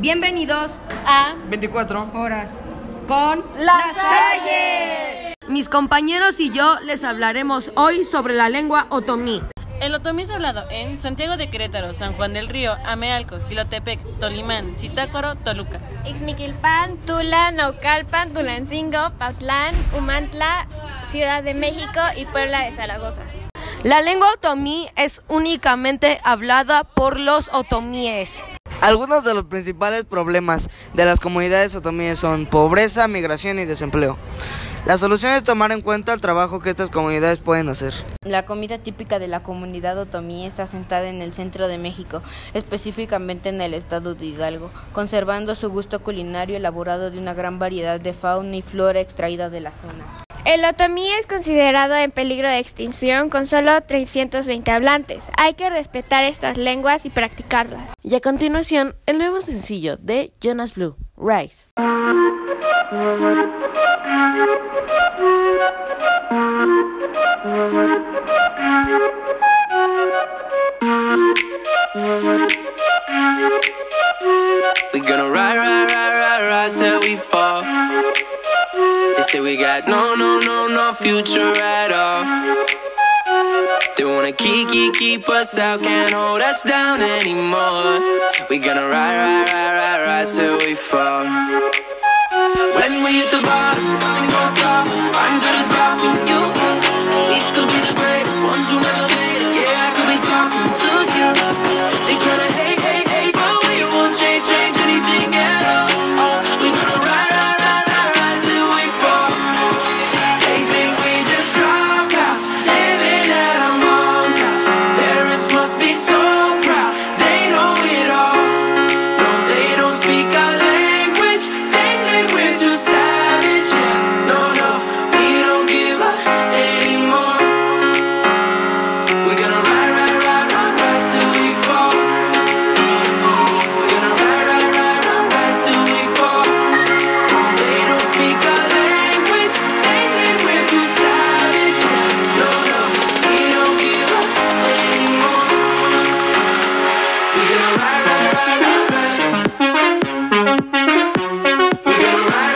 Bienvenidos a 24 horas con La Salle. Mis compañeros y yo les hablaremos hoy sobre la lengua otomí. El otomí es hablado en Santiago de Querétaro, San Juan del Río, Amealco, Jilotepec, Tolimán, Zitácuaro, Toluca. Ixmiquilpan, Tula, Naucalpan, Tulancingo, Pautlán, Humantla, Ciudad de México y Puebla de Zaragoza. La lengua otomí es únicamente hablada por los otomíes. Algunos de los principales problemas de las comunidades otomíes son pobreza, migración y desempleo. La solución es tomar en cuenta el trabajo que estas comunidades pueden hacer. La comida típica de la comunidad otomí está asentada en el centro de México, específicamente en el estado de Hidalgo, conservando su gusto culinario elaborado de una gran variedad de fauna y flora extraída de la zona. El otomí es considerado en peligro de extinción con solo 320 hablantes. Hay que respetar estas lenguas y practicarlas. Y a continuación, el nuevo sencillo de Jonas Blue, Rise. We're gonna rise till we fall. They say we got no future at all. They wanna keep us out, can't hold us down anymore. We're gonna rise till we fall. When we hit the bottom, nothing gonna stop us. Climb to the top of you. We could be the greatest ones who never made it. Yeah, I could be talking to you. They tryna hate, but we won't change anything at all. We gonna rise till we fall. They think we just dropped out, living at our mom's house. Parents must be so proud, they know it all. No, they don't speak our language. They say we're too savage. Yeah, no, we don't give up anymore. We're gonna rise till we fall. We're gonna rise till we fall. They don't speak our language. They say we're too savage. Yeah, no, we don't give up anymore. We're gonna rise. We're gonna rise.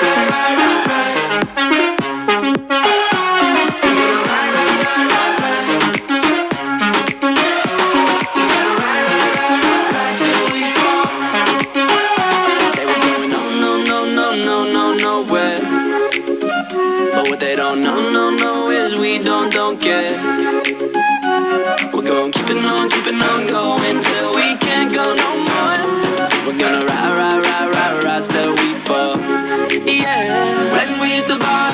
Nowhere. But what they don't know is we don't care. We're gonna keep it on going till we can't go no more. We're gonna rise till we fall. Yeah. When we hit the bar.